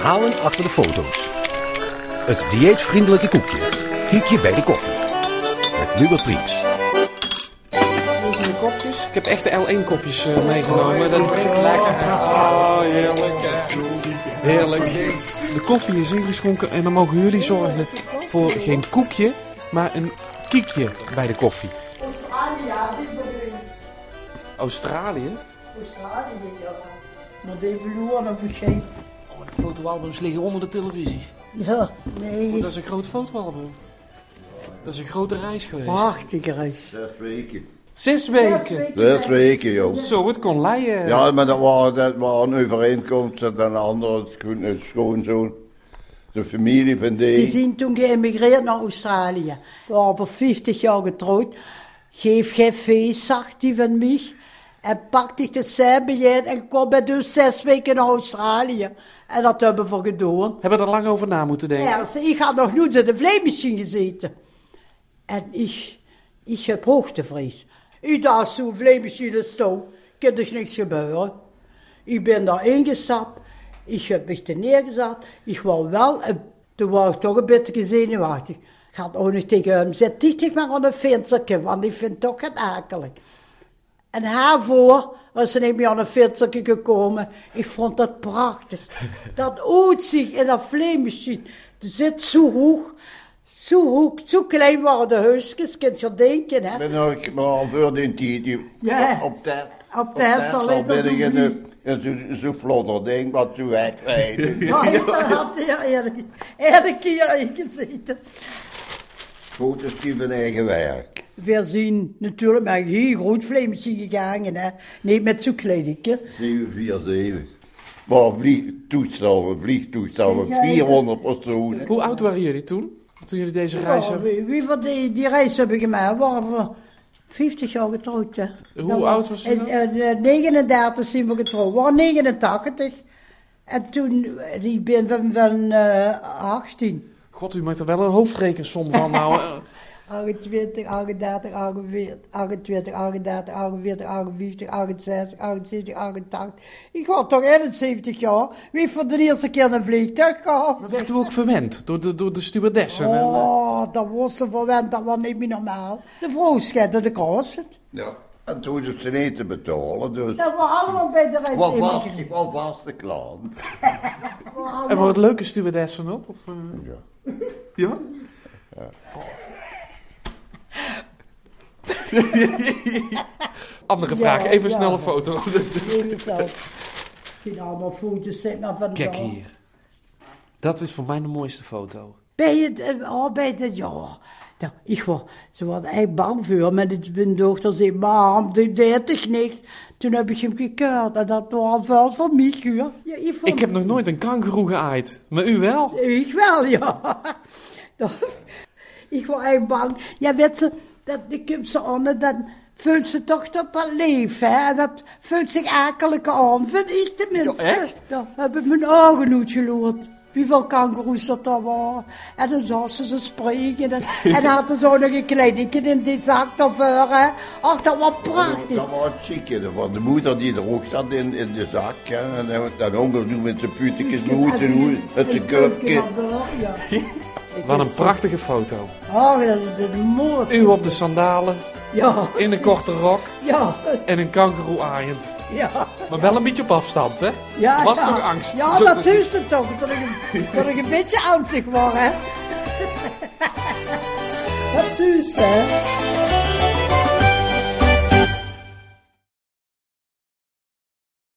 verhalen achter de foto's. Het dieetvriendelijke koekje. Kiekje bij de koffie. Met Lubert Priems. De kopjes. Ik heb echt de L1 kopjes meegenomen. Dat is echt lekker. Oh, heerlijk. Heerlijk. De koffie is ingeschonken en dan mogen jullie zorgen voor geen koekje, maar een kiekje bij de koffie. Australië? Australië, ja. Maar die verloren of vergeten. Oh, de fotoalbums liggen onder de televisie. Ja, nee. Oh, dat is een groot fotoalbum. Dat is een grote reis geweest. Prachtige reis. 6 weken. 6 weken. 6 weken, joh. Zo, het kon leien. Ja, maar dat waren overeenkomsten en andere schoonzoon. De familie van Die zijn toen geëmigreerd naar Australië. We waren voor 50 jaar getrouwd. Geef geen feest, zag die van mij. En pakte ik de samenbiljet en kwam bij dus 6 weken naar Australië. En dat hebben we gedaan. Hebben er lang over na moeten denken. Ja, ik had nog nooit in de vleemachine gezeten. En ik heb hoogtevrees. Ik dacht zo'n vleemachine staan, kan er niks gebeuren. Ik ben daar ingestapt, ik heb me er neergezet. Ik was wel, toen was ik toch een beetje zenuwachtig. Ik had ook nog tegen hem gezegd, zet maar aan een venstertje, want ik vind het toch het akelig. En daarvoor was ze niet meer aan een venstertje gekomen. Ik vond dat prachtig. Dat uitzicht in dat vleemachine, dat zit zo hoog. Zo klein waren de huisjes, kun je denken, hè? Ben ik maar voor die tijd. Ja. Op tijd. Op tijd zal ik dat ben ik doen. zo vlotter ding wat toen wegrijden. Ja, daar had hij eerlijk keer ingezeten. Foto's die van eigen werk. We zien natuurlijk met een heel groot vleemachine gegaan, hè? Niet met zo'n kledingje. 747. Maar vliegtoestellen, 400 personen. Hoe oud waren jullie toen jullie deze reis hebben? Wie van die reis hebben gemaakt, waren we 50 jaar getrouwd, hè? Hoe oud was je dan? In 39 zijn we getrouwd, we waren 89. En toen, ik ben van 18. God, u maakt er wel een hoofdrekensom van nou. 28, 38, 48, 38, 38, 48, 58, 68, 67, 88. Ik was toch 71 jaar. Wie heeft voor de eerste keer een vliegtuig gehad? Dat werd u ook verwend door de stewardessen. Oh, dat was ze verwend, dat was niet meer normaal. De vrouw schette de kast. Ja. En toen is ze niet te betalen, dus... Dat was allemaal bij de rest. Ik was vaste klant. En waren het leuke stewardessen ook? Of, Ja. Ja? Andere vraag, Ja, even ja. snel een foto. Ik zie allemaal foto's zitten van Kijk hier. Dat is voor mij de mooiste foto. Bij het, ja. Nou, ze was echt bang voor, maar mijn dochter zei, mam, dit deed ik niks. Toen heb ik hem gekeurd en dat was wel voor mij, Guur. Ja, Ik heb nog nooit een kangoeroe geaaid, maar u wel? Ik wel, ja. Ik was echt bang. Ja, weet ze, dat komt ze aan en dan voelt ze toch dat leeft, hè. Dat voelt zich akelig aan, vind ik tenminste. Ja, echt? Dan heb ik mijn ogen uitgeloerd. Hoeveel kangoeroes dat er waren. En dan zag ze spreken. En hadden ze ook nog een kleinetje in die zak daarvoor, hè. Ach, dat was prachtig. Dat was chic, hè. Want de moeder die er ook zat in de zak, hè. En dan honger doen met zijn putekjes, moeten uit de kupje. Ja. Wat een prachtige foto. Oh, dat is mooi. U op de sandalen, Ja. in een korte rok Ja. en een kangoeroe aaiend. Ja. Maar wel een beetje op afstand, hè? Ja, Was ja. nog angst? Ja, Zo dat te zien. is het toch. Dat ik een beetje angstig was, hè. Dat is het, hè.